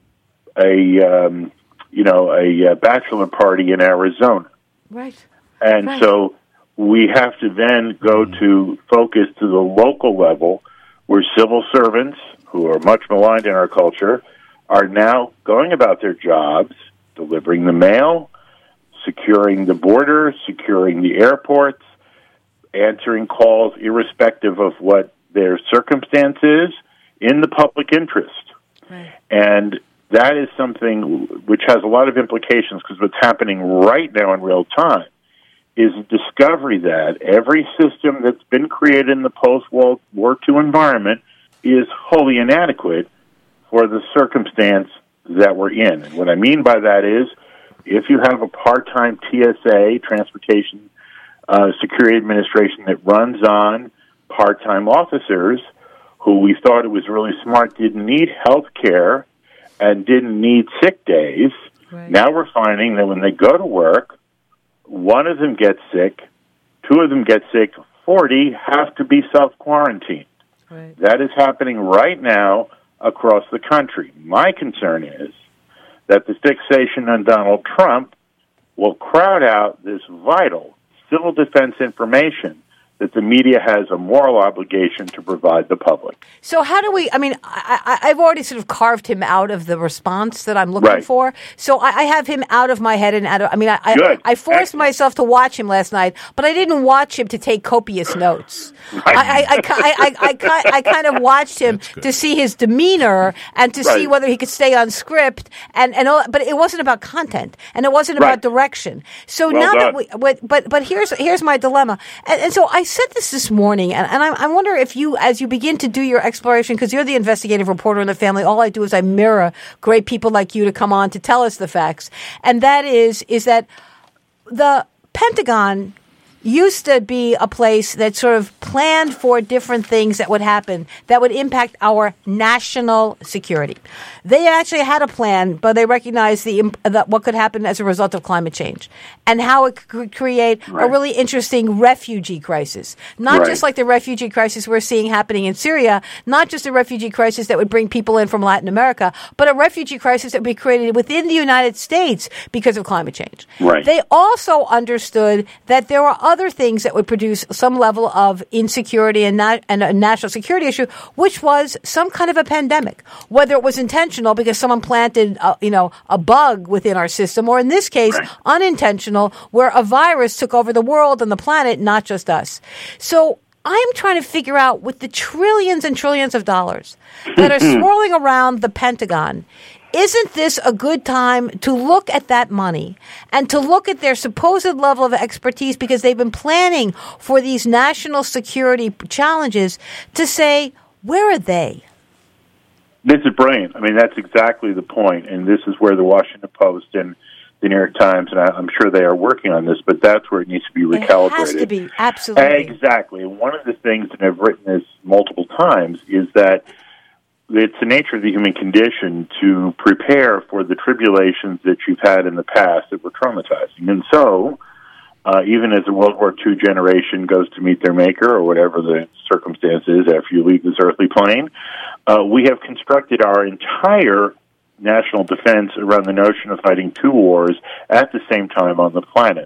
a um, you know a, uh bachelor party in Arizona, Right. and Right. so we have to then go to focus to the local level, where civil servants who are much maligned in our culture are now going about their jobs, delivering the mail, securing the border, securing the airports, answering calls irrespective of what their circumstance is in the public interest. Right. And that is something which has a lot of implications, because what's happening right now in real time is a discovery that every system that's been created in the post-World War Two environment is wholly inadequate for the circumstance that we're in. And what I mean by that is, if you have a part-time T S A, Transportation uh, Security Administration, that runs on part-time officers who we thought it was really smart didn't need health care and didn't need sick days, Right. now we're finding that when they go to work, one of them gets sick, two of them get sick, forty have to be self-quarantined. Right. That is happening right now across the country. My concern is that the fixation on Donald Trump will crowd out this vital civil defense information that the media has a moral obligation to provide the public. So how do we, I mean, I, I, I've already sort of carved him out of the response that I'm looking Right. for. So I, I have him out of my head and out of, I mean, I, I, Good. I forced Excellent. myself to watch him last night, but I didn't watch him to take copious notes. Right. I, I, I, I, I, I, I kind of watched him to see his demeanor and to see Right. whether he could stay on script. And, and all, but it wasn't about content and it wasn't Right. about direction. So Well now done. that we, but, but, but here's, here's my dilemma. And, and so I said this this morning. And, and I, I wonder if you, as you begin to do your exploration, because you're the investigative reporter in the family, all I do is I mirror great people like you to come on to tell us the facts. And that is, is that the Pentagon used to be a place that sort of planned for different things that would happen that would impact our national security. They actually had a plan, but they recognized the, the what could happen as a result of climate change and how it could create Right. a really interesting refugee crisis. Not Right. just like the refugee crisis we're seeing happening in Syria, not just a refugee crisis that would bring people in from Latin America, but a refugee crisis that would be created within the United States because of climate change. Right. They also understood that there were other things that would produce some level of insecurity and, na- and a national security issue, which was some kind of a pandemic, whether it was intentional because someone planted, a, you know, a bug within our system, or in this case, Right. unintentional, where a virus took over the world and the planet, not just us. So I'm trying to figure out, with the trillions and trillions of dollars that are swirling around the Pentagon, isn't this a good time to look at that money and to look at their supposed level of expertise, because they've been planning for these national security challenges, to say, where are they? This is brilliant. I mean, that's exactly the point, and this is where the Washington Post and the New York Times, and I, I'm sure they are working on this, but that's where it needs to be recalibrated. It has to be, absolutely. Exactly. And one of the things, and I've written this multiple times, is that it's the nature of the human condition to prepare for the tribulations that you've had in the past that were traumatizing. And so, uh, even as the World War Two generation goes to meet their maker, or whatever the circumstance is after you leave this earthly plane, uh, we have constructed our entire national defense around the notion of fighting two wars at the same time on the planet.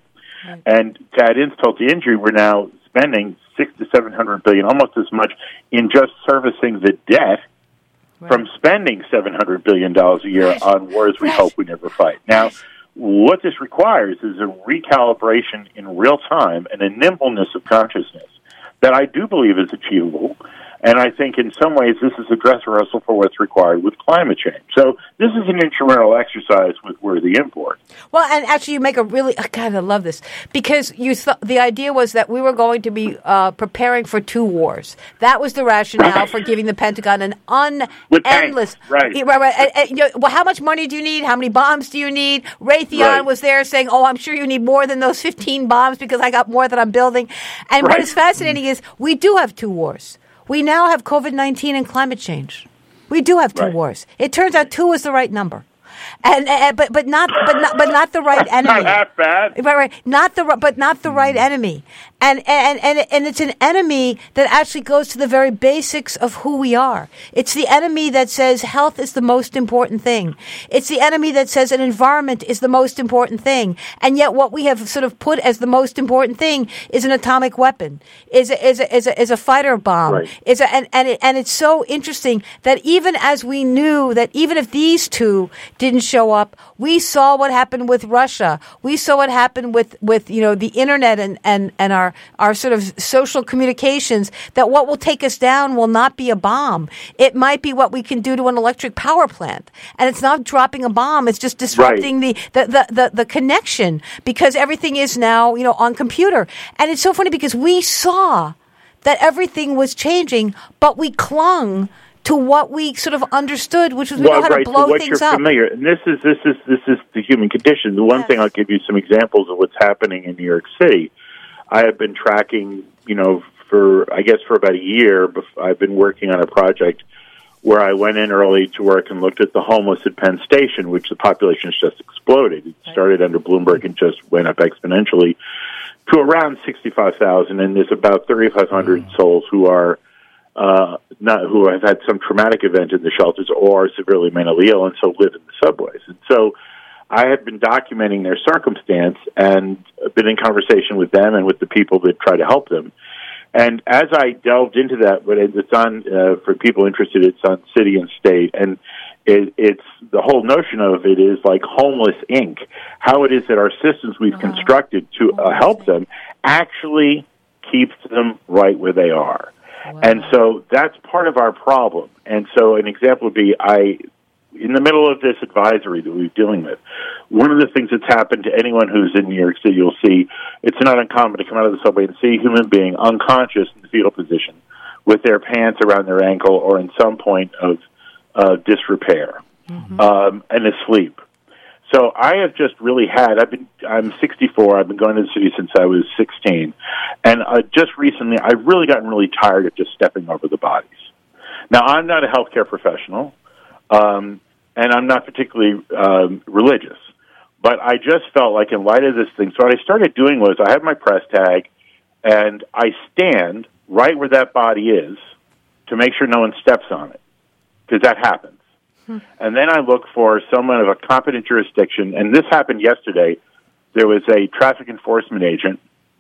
Right. And to add insult to injury, we're now spending six to seven hundred billion, almost as much, in just servicing the debt right. from spending seven hundred billion dollars a year right. on wars we right. hope we never fight. Now, what this requires is a recalibration in real time and a nimbleness of consciousness that I do believe is achievable. And I think in some ways this is a dress rehearsal for what's required with climate change. So this is an intramural exercise with worthy import. Well, and actually you make a really, oh God, I love this, because you th- the idea was that we were going to be uh, preparing for two wars. That was the rationale for giving the Pentagon an un- endless... Right. right, right. And, and, you know, well, how much money do you need? How many bombs do you need? Raytheon right. was there saying, oh, I'm sure you need more than those fifteen bombs because I got more that I'm building. And right. what is fascinating is we do have two wars. We now have COVID nineteen and climate change. We do have two right. wars. It turns out two is the right number. And, and but but not but not but not the right enemy. Not half bad. Right, right. Not the but not the right enemy. And and and and it's an enemy that actually goes to the very basics of who we are. It's the enemy that says health is the most important thing. It's the enemy that says an environment is the most important thing. And yet, what we have sort of put as the most important thing is an atomic weapon, is a, is a, is a, is a fighter bomb. Right. Is a, and and it, and it's so interesting that even as we knew that even if these two didn't show up, we saw what happened with Russia. We saw what happened with, with you know the internet and, and, and our our sort of social communications, that what will take us down will not be a bomb. It might be what we can do to an electric power plant. And it's not dropping a bomb, it's just disrupting right. the, the, the, the, the connection, because everything is now, you know, on computer. And it's so funny because we saw that everything was changing, but we clung to what we sort of understood, which was we well, know how right, to blow so what things you're up. Familiar. And this is this is this is the human condition. The one yes. thing I'll give you some examples of what's happening in New York City. I have been tracking, you know, for I guess for about a year. I've been working on a project where I went in early to work and looked at the homeless at Penn Station, which the population has just exploded. It started under Bloomberg and just went up exponentially to around sixty-five thousand, and there's about thirty-five hundred mm. souls who are uh, not who have had some traumatic event in the shelters or are severely mentally ill and so live in the subways. And so I have been documenting their circumstance and been in conversation with them and with the people that try to help them. And as I delved into that, but it's on, uh, for people interested, it's on City and State, and it, it's the whole notion of it is like Homeless Incorporated, how it is that our systems we've uh-huh. constructed to uh, help them actually keeps them right where they are. Wow. And so that's part of our problem. And so an example would be, I, in the middle of this advisory that we're dealing with, one of the things that's happened to anyone who's in New York City, you'll see it's not uncommon to come out of the subway and see a human being unconscious in the fetal position with their pants around their ankle or in some point of uh, disrepair mm-hmm. um, and asleep. So I have just really had, I've been, I'm sixty-four, I've been going to the city since I was sixteen, and uh, just recently I've really gotten really tired of just stepping over the bodies. Now, I'm not a healthcare professional, um, and I'm not particularly um, religious, but I just felt like in light of this thing, so what I started doing was I have my press tag, and I stand right where that body is to make sure no one steps on it, because that happens. Hmm. And then I look for someone of a competent jurisdiction, and this happened yesterday. There was a traffic enforcement agent.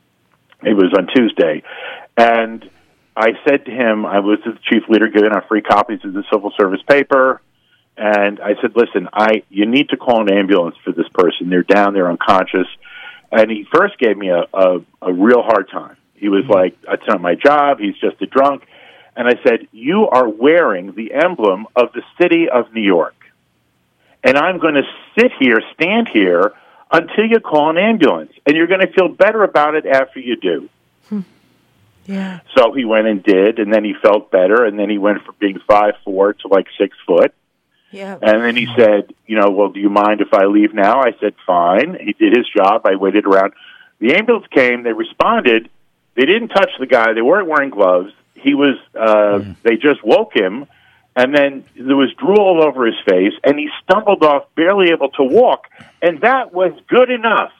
It was on Tuesday, and I said to him, I was the chief leader giving out free copies of the civil service paper, and I said, listen, I you need to call an ambulance for this person. They're down, they're unconscious. And he first gave me a, a, a real hard time. He was mm-hmm. like, that's not my job, he's just a drunk. And I said, you are wearing the emblem of the city of New York. And I'm going to sit here, stand here, until you call an ambulance. And you're going to feel better about it after you do. Hmm. Yeah. So he went and did, and then he felt better, and then he went from being five foot four to like six foot. Yeah. And then he said, you know, well, do you mind if I leave now? I said, fine. He did his job. I waited around. The ambulance came. They responded. They didn't touch the guy. They weren't wearing gloves. He was, uh, mm. they just woke him, and then there was drool all over his face, and he stumbled off, barely able to walk, and that was good enough.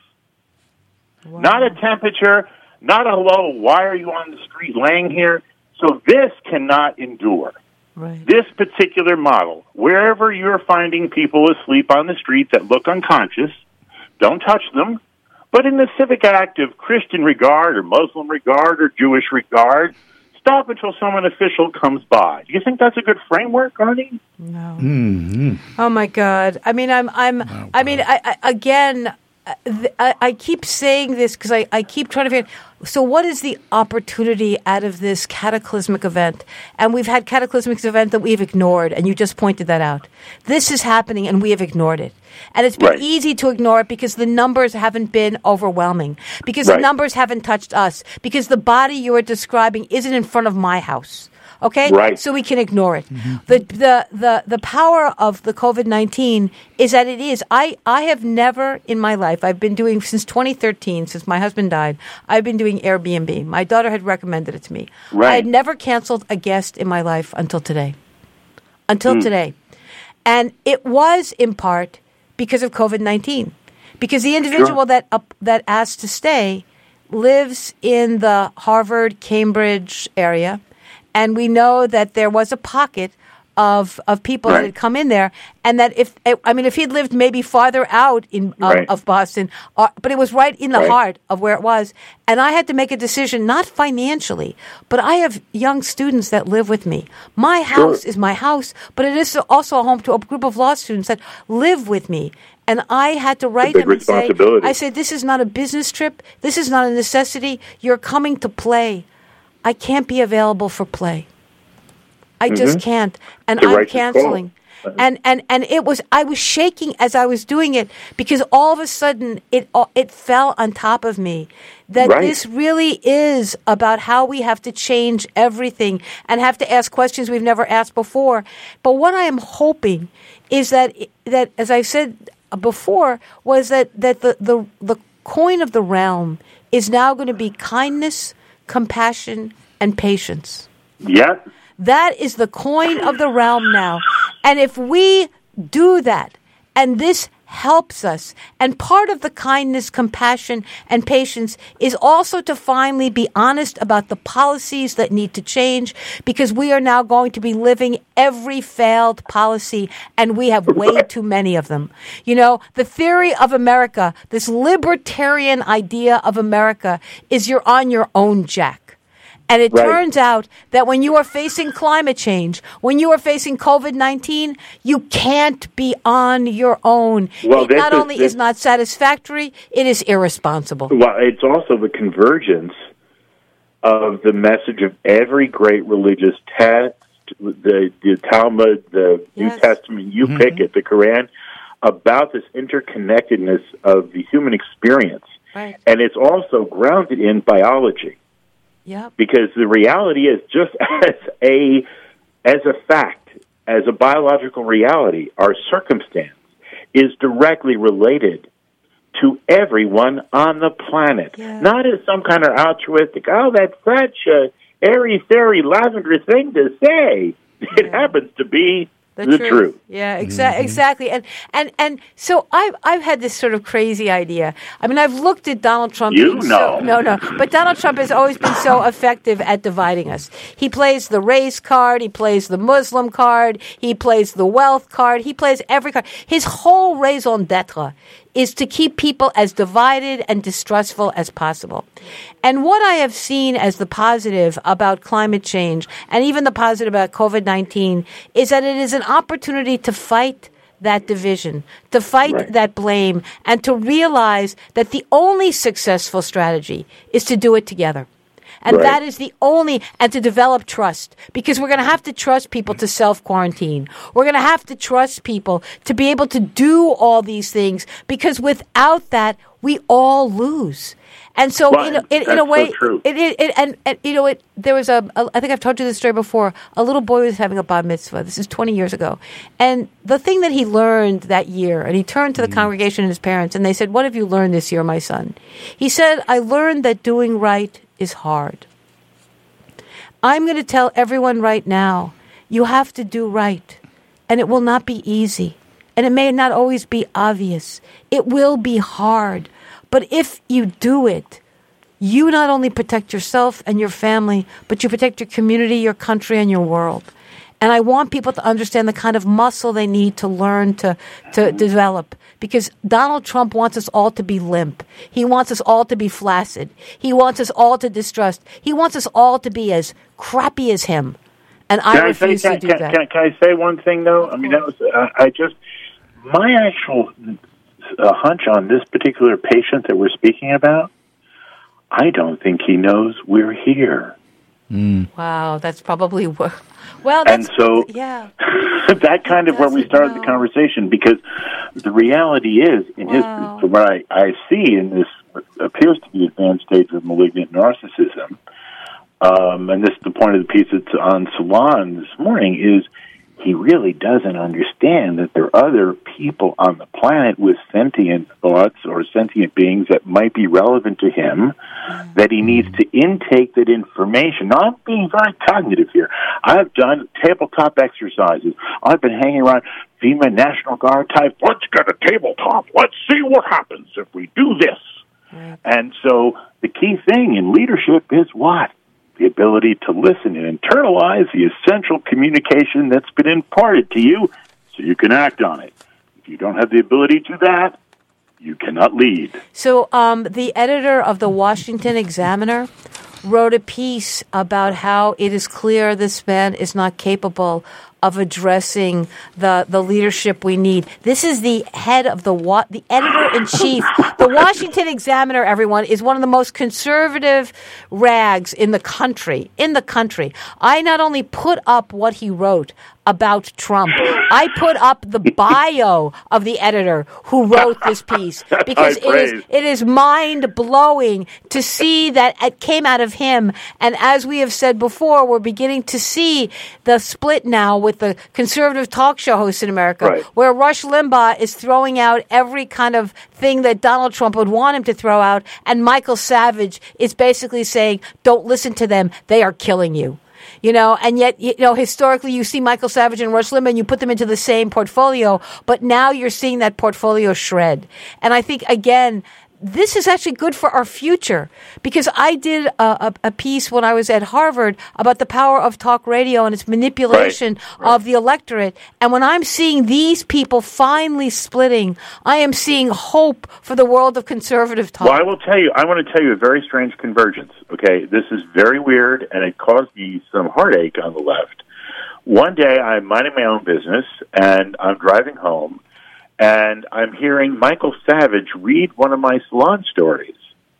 Wow. Not a temperature, not a hello, why are you on the street laying here? So this cannot endure. Right. This particular model, wherever you're finding people asleep on the street that look unconscious, don't touch them, But in the civic act of Christian regard or Muslim regard or Jewish regard, stop until someone official comes by. Do you think that's a good framework, Arnie? No. Mm-hmm. Oh my God! I mean, I'm, I'm, Oh, I mean, I, I, again, I, I keep saying this because I, I keep trying to figure. So, what is the opportunity out of this cataclysmic event? And we've had cataclysmic event that we've ignored, and you just pointed that out. This is happening, and we have ignored it. And it's been Right. easy to ignore it because the numbers haven't been overwhelming, because Right. the numbers haven't touched us, because the body you are describing isn't in front of my house. Okay? Right. So we can ignore it. The, the the the power of the COVID nineteen is that it is. I, I have never in my life, I've been doing since twenty thirteen, since my husband died, I've been doing Airbnb. My daughter had recommended it to me. Right. I had never canceled a guest in my life until today. Until today. And it was in part because of COVID nineteen. Because the individual Sure. that up, that asked to stay lives in the Harvard, Cambridge area. And we know that there was a pocket of of people that Right. had come in there, and that if I mean if he'd lived maybe farther out in uh, Right. of Boston, uh, but it was right in the Right. heart of where it was, and I had to make a decision, not financially, but I have young students that live with me. My house Sure. is my house, but it is also a home to a group of law students that live with me. And I had to write big him and say, responsibility. I said, this is not a business trip. This is not a necessity. You're coming to play. I can't be available for play. I just can't. And It's a I'm righteous canceling. call. And, and and it was I was shaking as I was doing it because all of a sudden it it fell on top of me that Right. this really is about how we have to change everything and have to ask questions we've never asked before. But what I am hoping is that that as I said before was that that the the, the coin of the realm is now going to be kindness, compassion, and patience. Yeah. That is the coin of the realm now. And if we do that, and this helps us, and part of the kindness, compassion, and patience is also to finally be honest about the policies that need to change, because we are now going to be living every failed policy, and we have way too many of them. You know, the theory of America, this libertarian idea of America, is you're on your own, Jack. And it Right. turns out that when you are facing climate change, when you are facing COVID nineteen, you can't be on your own. Well, it this not is- only this- is not satisfactory, it is irresponsible. Well, it's also the convergence of the message of every great religious text, the, the Talmud, the New Yes. Testament, you pick it, the Quran, about this interconnectedness of the human experience. Right. And it's also grounded in biology. Yep. Because the reality is, just as a as a fact, as a biological reality, our circumstance is directly related to everyone on the planet. Yeah. Not as some kind of altruistic, oh, that's such a airy-fairy lavender thing to say. It happens to be The, the truth. truth. Yeah, exa- exactly. And and and so I've I've had this sort of crazy idea. I mean, I've looked at Donald Trump. You being know. so, no, no. But Donald Trump has always been so effective at dividing us. He plays the race card. He plays the Muslim card. He plays the wealth card. He plays every card. His whole raison d'être is to keep people as divided and distrustful as possible. And what I have seen as the positive about climate change, and even the positive about COVID nineteen, is that it is an opportunity to fight that division, to fight Right. that blame, and to realize that the only successful strategy is to do it together. And Right. that is the only, and to develop trust, because we're going to have to trust people to self-quarantine. We're going to have to trust people to be able to do all these things, because without that, we all lose. And so, Well, in, a- in, in that's a way, so true. it, it, it, and, and you know, it, there was a, a, I think I've told you this story before. A little boy was having a bar mitzvah. This is twenty years ago, and the thing that he learned that year, and he turned to the congregation and his parents, and they said, "What have you learned this year, my son?" He said, "I learned that doing right is hard. I'm going to tell everyone right now, you have to do right, and it will not be easy, and it may not always be obvious. It will be hard, but if you do it, you not only protect yourself and your family, but you protect your community, your country, and your world." And I want people to understand the kind of muscle they need to learn to, to develop, because Donald Trump wants us all to be limp. He wants us all to be flaccid. He wants us all to distrust. He wants us all to be as crappy as him. And I can refuse I say, to do can, that. Can, can I say one thing, though? I mean, that was, uh, I just, my actual uh, hunch on this particular patient that we're speaking about, I don't think he knows we're here. Mm. Wow, that's probably where, well, that's, and so yeah. that kind of where we started know. the conversation, because the reality is, in wow. his, from what I, I see in this, what appears to be advanced stage of malignant narcissism, um, and this is the point of the piece that's on Salon this morning, is he really doesn't understand that there are other people on the planet with sentient thoughts or sentient beings that might be relevant to him, that he needs to intake that information. Now, I'm being very cognitive here. I've done tabletop exercises. I've been hanging around FEMA National Guard type. Let's get a tabletop. Let's see what happens if we do this. Right. And so the key thing in leadership is what? The ability to listen and internalize the essential communication that's been imparted to you so you can act on it. If you don't have the ability to do that, you cannot lead. So um, the editor of the Washington Examiner wrote a piece about how it is clear this man is not capable of addressing the, the leadership we need. This is the head of the wa- the editor-in-chief. The Washington Examiner, everyone, is one of the most conservative rags in the country. In the country. I not only put up what he wrote about Trump, I put up the bio of the editor who wrote this piece, because it is it is mind-blowing to see that it came out of him. And as we have said before, we're beginning to see the split now with the conservative talk show hosts in America, right, where Rush Limbaugh is throwing out every kind of thing that Donald Trump would want him to throw out, and Michael Savage is basically saying, don't listen to them, they are killing you. You know, and yet, you know, historically you see Michael Savage and Rush Limbaugh and you put them into the same portfolio, but now you're seeing that portfolio shred. And I think, again, this is actually good for our future, because I did a, a, a piece when I was at Harvard about the power of talk radio and its manipulation right, right. of the electorate. And when I'm seeing these people finally splitting, I am seeing hope for the world of conservative talk. Well, I will tell you, I want to tell you a very strange convergence. Okay, this is very weird, and it caused me some heartache on the left. One day, I'm minding my own business, and I'm driving home, and I'm hearing Michael Savage read one of my Salon stories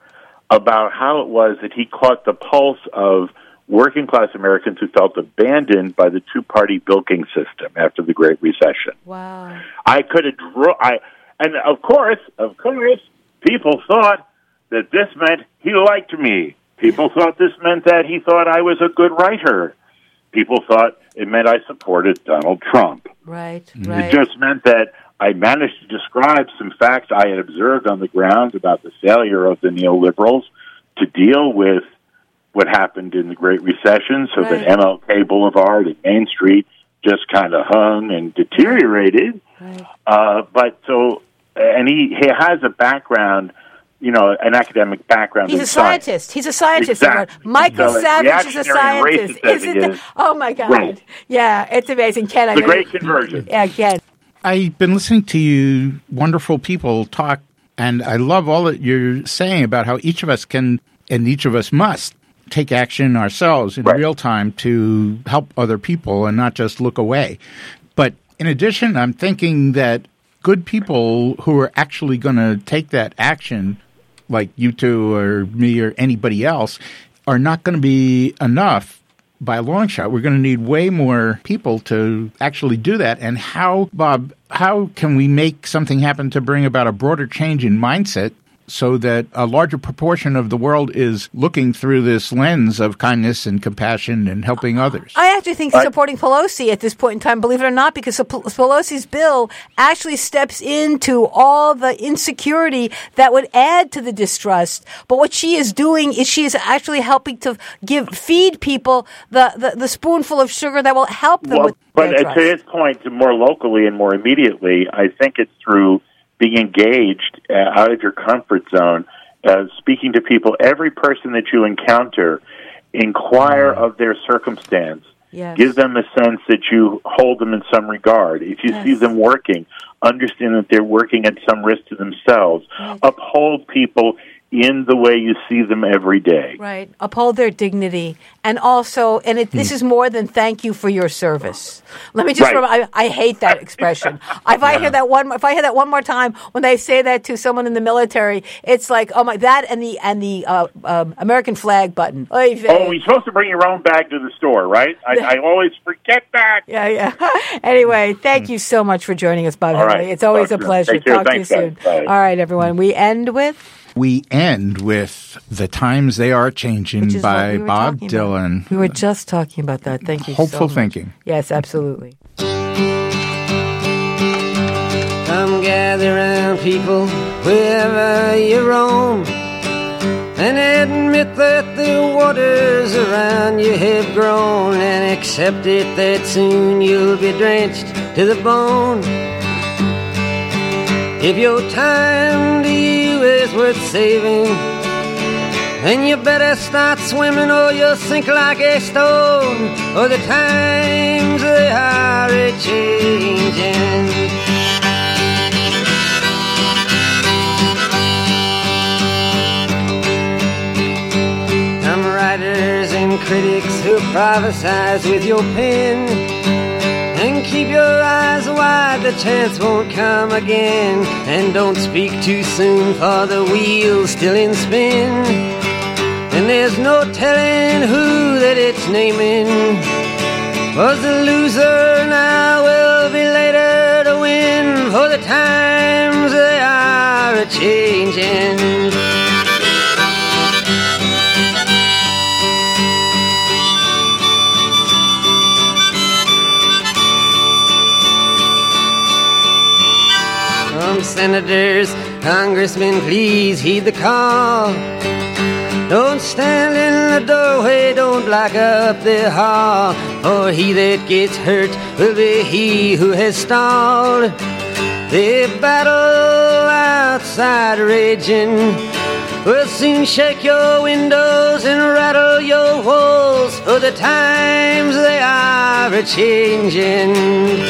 about how it was that he caught the pulse of working-class Americans who felt abandoned by the two-party bilking system after the Great Recession. Wow. I could have drawn... I, and, of course, of course, people thought that this meant he liked me. People thought this meant that he thought I was a good writer. People thought it meant I supported Donald Trump. Right, right. It just meant that I managed to describe some facts I had observed on the ground about the failure of the neoliberals to deal with what happened in the Great Recession, so right. that M L K Boulevard and Main Street just kind of hung and deteriorated. Right. Uh, but so, and he, he has a background, you know, an academic background. He's in a scientist. Science. He's a scientist. Exactly. Michael so Savage is a scientist. Isn't it it? is. Oh, my God. Right. Yeah, it's amazing. Ken, I the know great you, conversion. Yeah, Ken. I've been listening to you wonderful people talk, and I love all that you're saying about how each of us can, and each of us must, take action ourselves in right. real time to help other people and not just look away. But in addition, I'm thinking that good people who are actually going to take that action, like you two or me or anybody else, are not going to be enough by a long shot. We're going to need way more people to actually do that. And how, Bob, how can we make something happen to bring about a broader change in mindset so that a larger proportion of the world is looking through this lens of kindness and compassion and helping others? I actually think right. supporting Pelosi at this point in time, believe it or not, because Pelosi's bill actually steps into all the insecurity that would add to the distrust. But what she is doing is she is actually helping to give feed people the, the, the spoonful of sugar that will help them well, with but their to trust. his point, more locally and more immediately, I think it's through being engaged uh, out of your comfort zone, uh, speaking to people. Every person that you encounter, inquire of their circumstance. Yes. Give them a sense that you hold them in some regard. If you Yes. see them working, understand that they're working at some risk to themselves. Right. Uphold people in the way you see them every day. Right. Uphold their dignity. And also, and it, this is more than thank you for your service. Let me just, Right. rem- I, I hate that expression. If I hear that one, if I hear that one more time, when they say that to someone in the military, it's like, oh my, that and the, and the uh, uh, American flag button. Oy vey. Oh, you're supposed to bring your own bag to the store, right? I, I always forget that. Yeah, yeah. Anyway, thank you so much for joining us, Bob All Henley. right. It's always Talk a soon. pleasure. Take care. Talk Thanks, to you soon. guys. Bye. All right, everyone. We end with We end with The Times They Are Changing Which is what by we were Bob talking about. Dylan. We were just talking about that. Thank you so Hopeful much. thinking. Yes, absolutely. Come gather round, people, wherever you roam, and admit that the waters around you have grown, and accept it that soon you'll be drenched to the bone. If your time to you is worth saving, then you better start swimming or you'll sink like a stone, or the times they are a-changing. Some writers and critics who prophesize with your pen, and keep your eyes wide, the chance won't come again. And don't speak too soon, for the wheel's still in spin, and there's no telling who that it's naming. Was the loser now will be later to win, for the times they are a-changing. Senators, congressmen, please heed the call. Don't stand in the doorway, don't block up the hall, for he that gets hurt will be he who has stalled. The battle outside raging will soon shake your windows and rattle your walls, for the times they are a-changing.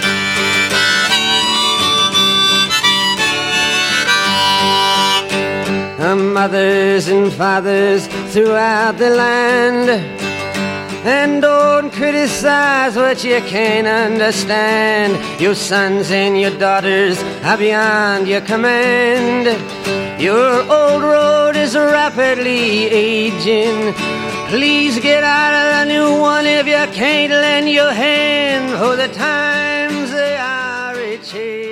Mothers and fathers throughout the land, and don't criticize what you can't understand. Your sons and your daughters are beyond your command. Your old road is rapidly aging. Please get out of the new one if you can't lend your hand, for the times they are a-changing.